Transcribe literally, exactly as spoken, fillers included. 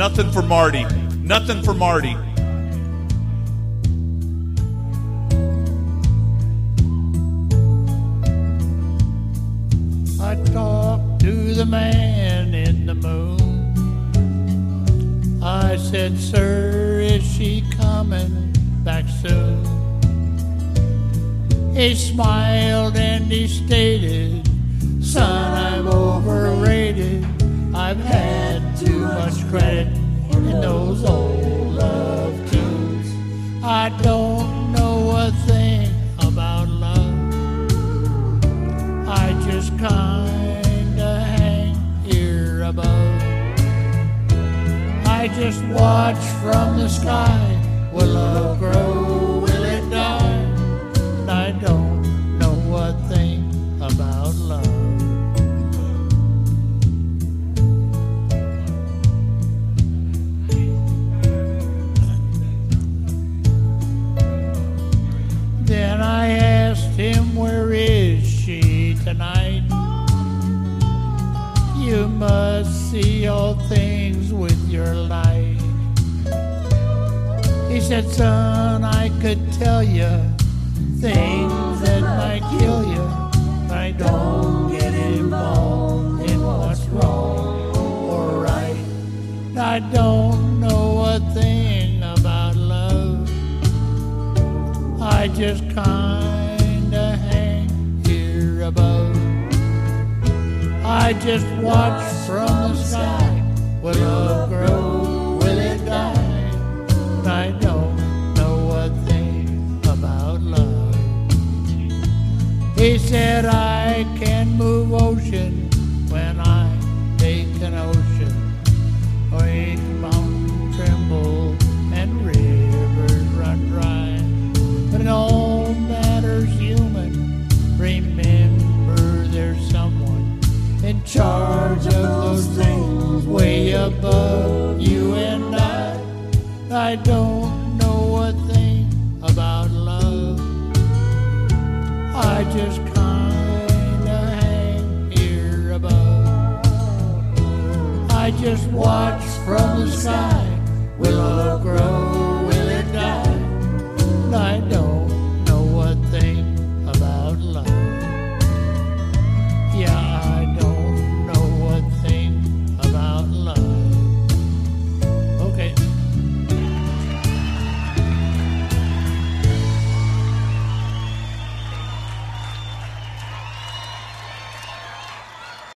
Nothing for Marty. Nothing for Marty. I talked to the man in the moon. I said, sir, is she coming back soon? He smiled and he stated, son, I'm overrated. I've had too much credit in those old love tunes. I don't know a thing about love. I just kinda hang here above. I just watch from the sky. Will love grow? Will it die? I don't know a thing about love. Then I asked him, where is she tonight? You must see all things with your light. He said, son, I could tell you things that might kill you, but I don't get involved in what's wrong or right. I don't know a thing about love. I just kinda hang here above. I just watch from the sky. Will love grow? Will it die? I don't know a thing about love. He said I can move ocean when I take an ocean. Make mountains tremble and rivers run dry. But in all matters human, remember there's someone in charge of those things way above you and I. I don't know a thing about love. I just kinda hang here above. I just watch from the sky. Will love grow?